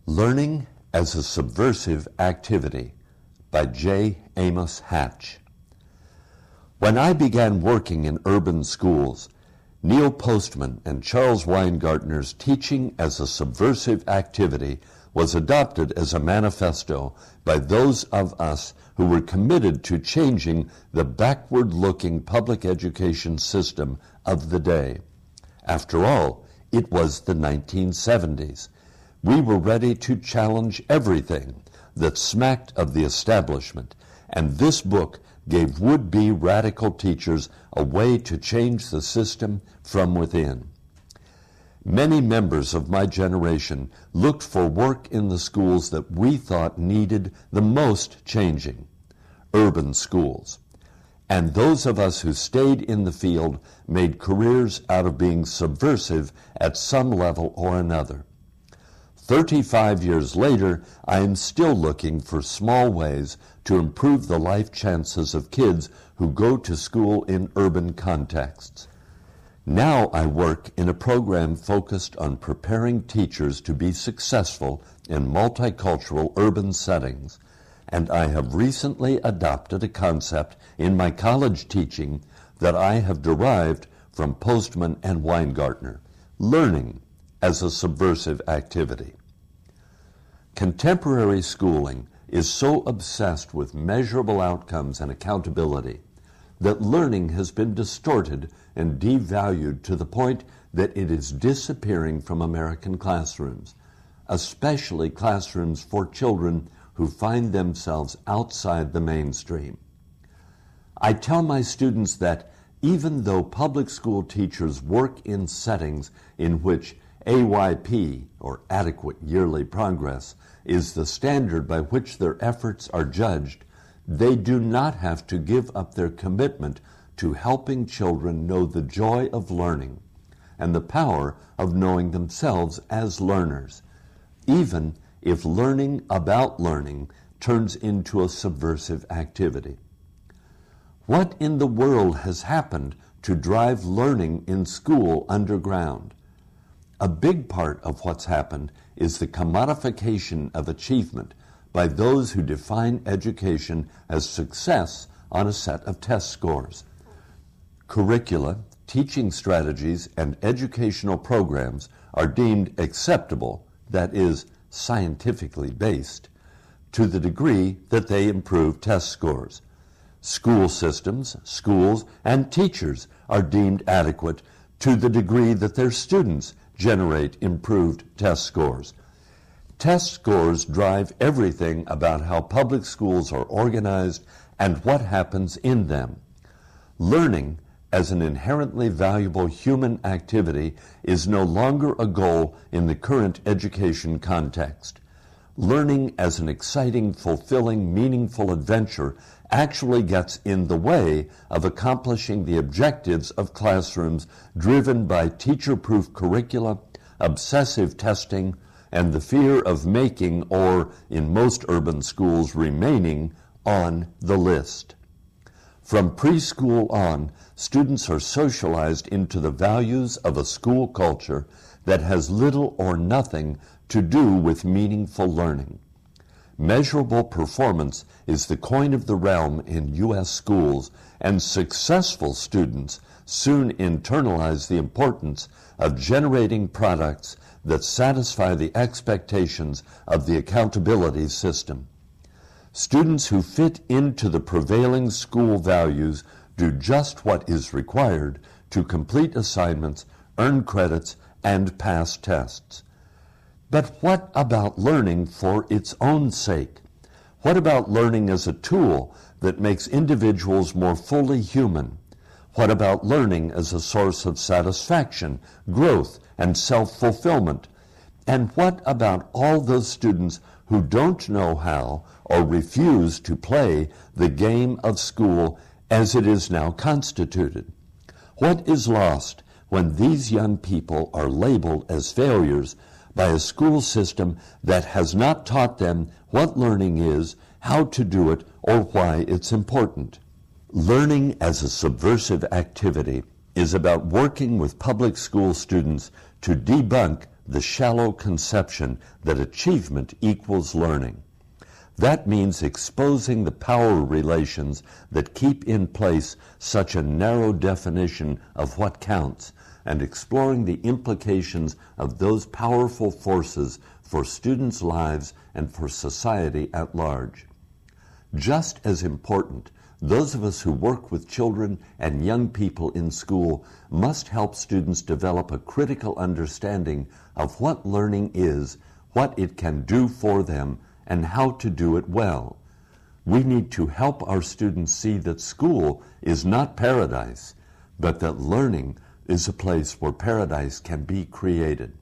Learning as a Subversive Activity by J. Amos Hatch. When I began working in urban schools, Neil Postman and Charles Weingartner's teaching as a subversive activity was adopted as a manifesto by those of us who were committed to changing the backward-looking public education system of the day. After all, it was the 1970s. We were ready to challenge everything that smacked of the establishment, and this book gave would-be radical teachers a way to change the system from within. Many members of my generation looked for work in the schools that we thought needed the most changing, urban schools. And those of us who stayed in the field made careers out of being subversive at some level or another. 35 years later, I am still looking for small ways to improve the life chances of kids who go to school in urban contexts. Now I work in a program focused on preparing teachers to be successful in multicultural urban settings, and I have recently adopted a concept in my college teaching that I have derived from Postman and Weingartner: learning as a subversive activity. Contemporary schooling is so obsessed with measurable outcomes and accountability that learning has been distorted and devalued to the point that it is disappearing from American classrooms, especially classrooms for children who find themselves outside the mainstream. I tell my students that even though public school teachers work in settings in which AYP, or adequate yearly progress, is the standard by which their efforts are judged, they do not have to give up their commitment to helping children know the joy of learning and the power of knowing themselves as learners, even if learning about learning turns into a subversive activity. What in the world has happened to drive learning in school underground? A big part of what's happened is the commodification of achievement by those who define education as success on a set of test scores. Curricula, teaching strategies, and educational programs are deemed acceptable, that is, scientifically based, to the degree that they improve test scores. School systems, schools, and teachers are deemed adequate to the degree that their students generate improved test scores. Test scores drive everything about how public schools are organized and what happens in them. Learning as an inherently valuable human activity is no longer a goal in the current education context. Learning as an exciting, fulfilling, meaningful adventure actually gets in the way of accomplishing the objectives of classrooms driven by teacher-proof curricula, obsessive testing, and the fear of making, or in most urban schools, remaining on the list. From preschool on, students are socialized into the values of a school culture that has little or nothing to do with meaningful learning. Measurable performance is the coin of the realm in U.S. schools, and successful students soon internalize the importance of generating products that satisfy the expectations of the accountability system. Students who fit into the prevailing school values do just what is required to complete assignments, earn credits, and pass tests. But what about learning for its own sake? What about learning as a tool that makes individuals more fully human? What about learning as a source of satisfaction, growth, and self-fulfillment? And what about all those students who don't know how or refuse to play the game of school as it is now constituted? What is lost when these young people are labeled as failures by a school system that has not taught them what learning is, how to do it, or why it's important? Learning as a subversive activity is about working with public school students to debunk the shallow conception that achievement equals learning. That means exposing the power relations that keep in place such a narrow definition of what counts, and exploring the implications of those powerful forces for students' lives and for society at large. Just as important, those of us who work with children and young people in school must help students develop a critical understanding of what learning is, what it can do for them, and how to do it well. We need to help our students see that school is not paradise, but that learning is a place where paradise can be created.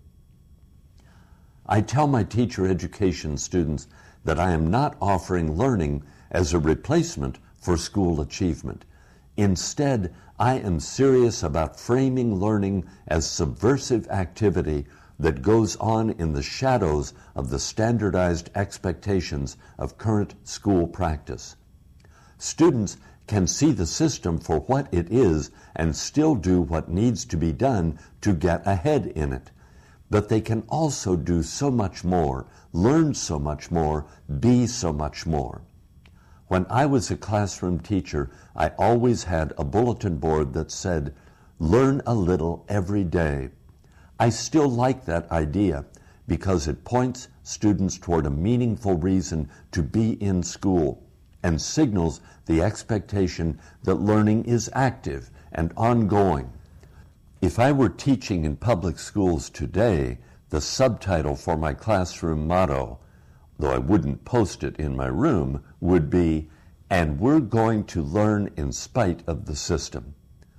I tell my teacher education students that I am not offering learning as a replacement for school achievement. Instead, I am serious about framing learning as subversive activity that goes on in the shadows of the standardized expectations of current school practice. Students can see the system for what it is and still do what needs to be done to get ahead in it. But they can also do so much more, learn so much more, be so much more. When I was a classroom teacher, I always had a bulletin board that said, "Learn a little every day." I still like that idea because it points students toward a meaningful reason to be in school and signals the expectation that learning is active and ongoing. If I were teaching in public schools today, the subtitle for my classroom motto, though I wouldn't post it in my room, would be, "And we're going to learn in spite of the system."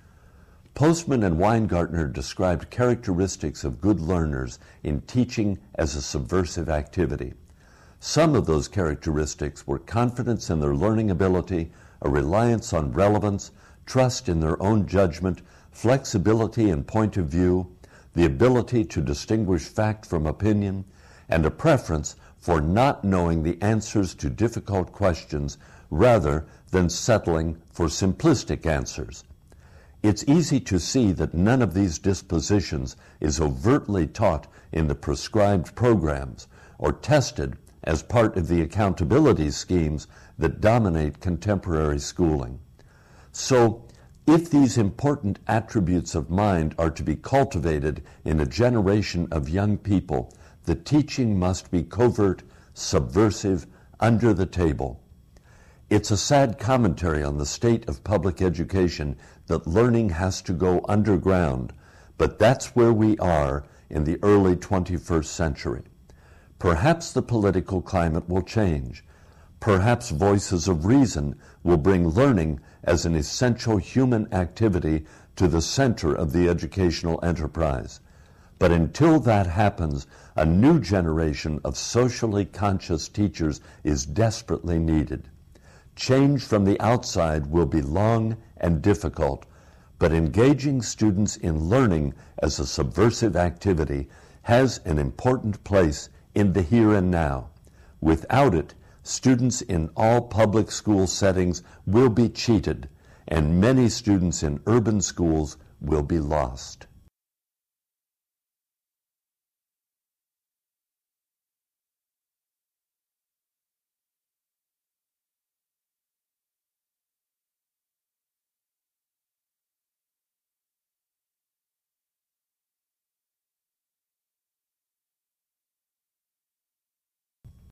Postman and Weingartner described characteristics of good learners in teaching as a subversive activity. Some of those characteristics were confidence in their learning ability, a reliance on relevance, trust in their own judgment, flexibility and point of view, the ability to distinguish fact from opinion, and a preference for not knowing the answers to difficult questions rather than settling for simplistic answers. It's easy to see that none of these dispositions is overtly taught in the prescribed programs or tested as part of the accountability schemes that dominate contemporary schooling. So, if these important attributes of mind are to be cultivated in a generation of young people, the teaching must be covert, subversive, under the table. It's a sad commentary on the state of public education that learning has to go underground, but that's where we are in the early 21st century. Perhaps the political climate will change. Perhaps voices of reason will bring learning as an essential human activity to the center of the educational enterprise. But until that happens, a new generation of socially conscious teachers is desperately needed. Change from the outside will be long and difficult, but engaging students in learning as a subversive activity has an important place in the here and now. Without it, students in all public school settings will be cheated, and many students in urban schools will be lost.